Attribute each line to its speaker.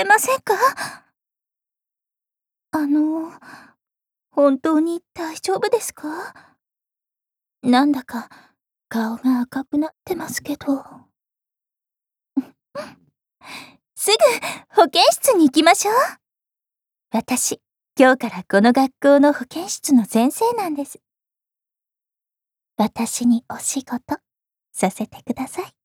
Speaker 1: けませんか？あの、本当に大丈夫ですか？なんだか顔が赤くなってますけど。すぐ保健室に行きましょう。私、今日からこの学校の保健室の先生なんです。私にお仕事させてください。